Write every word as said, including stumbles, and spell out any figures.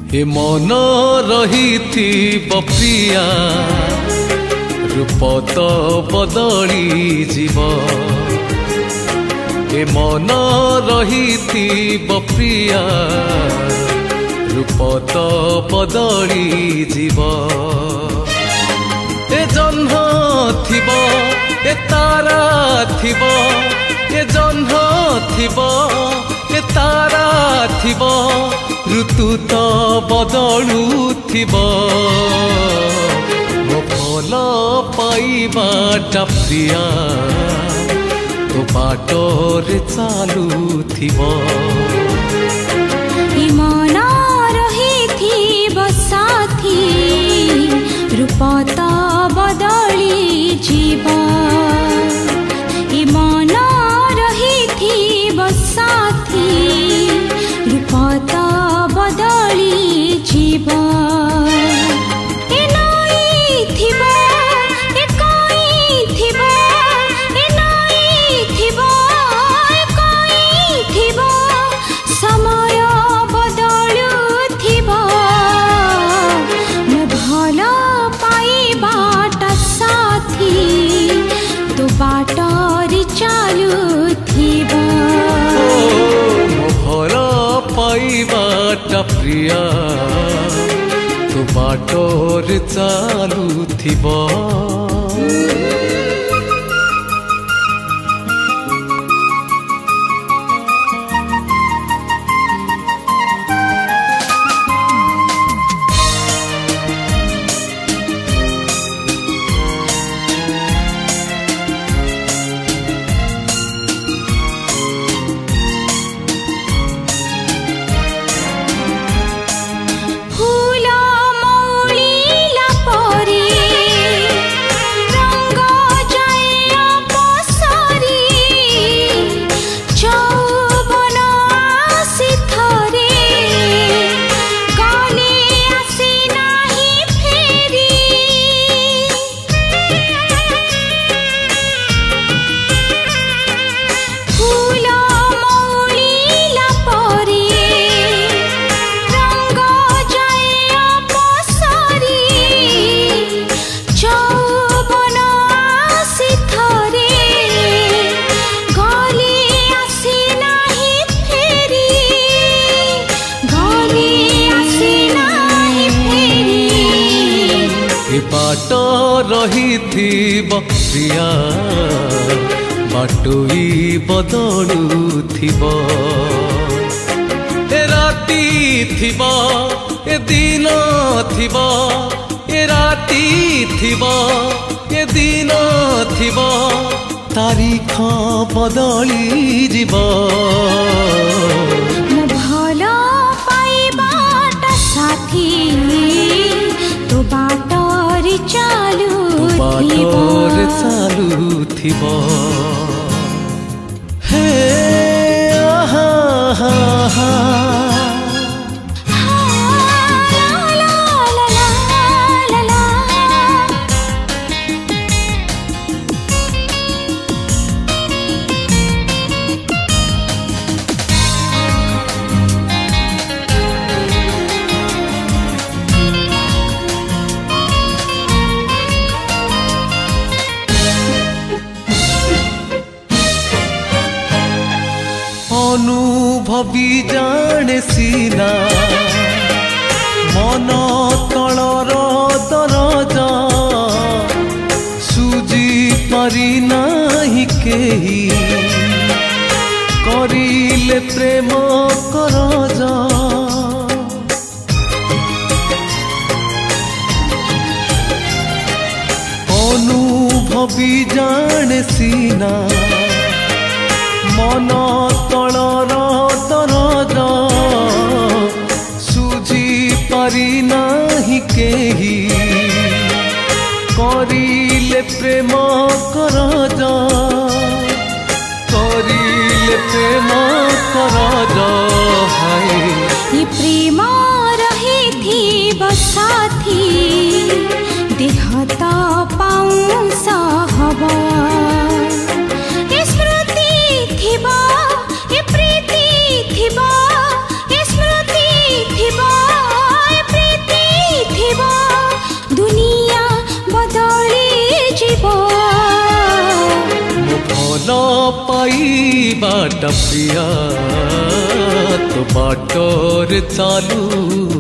ए मन रही थी बप्रिया रूप तो बदली जीव ए मन रही थी बप्रिया रूप तो बदली जीव ए जन्ह थिब ए तारा थिब ए जन्ह थिब ए तारा थिब ऋतु तो बदलू थिब मो भल पाइबाटा प्रिया तो बाटरे चालू थिब मन रही साथी रूप तो बदली जीव मन रही साथी रूप तो बदली जीव ए नई थिब ए कई थिब ए नई थिब ए कई थिब समय बदलू थिब मो भल पाइबाटा साथी तो बाटरे चालू थिब भल पाइबाटा प्रिया तो बाटरे चालू थिब बाट रही थी बप्रिया बाटोई बदलू थिब ए राती थिब ए दिन थिब ए राती थिब ए दिन थिब तारीख बदली जीव मो भल पाइबाटा साथी तो बाटरे चालू बाटरे चालू थिब हे आहा हा हा अनुभवी जाने सीना मन तलर दरज सुजी पारी नाही केही करिले प्रेम करज अनुभवी जाने सीना मन तलर दरज सुझी पारी नाही केही करिले प्रेम करज करिले प्रेम करज हाय ये प्रेम रही थी साथी देह तो पाउस हब स्मृति थिब ए प्रीति थिब स्मृति थिब बाट प्रिया तो बाटोर चालू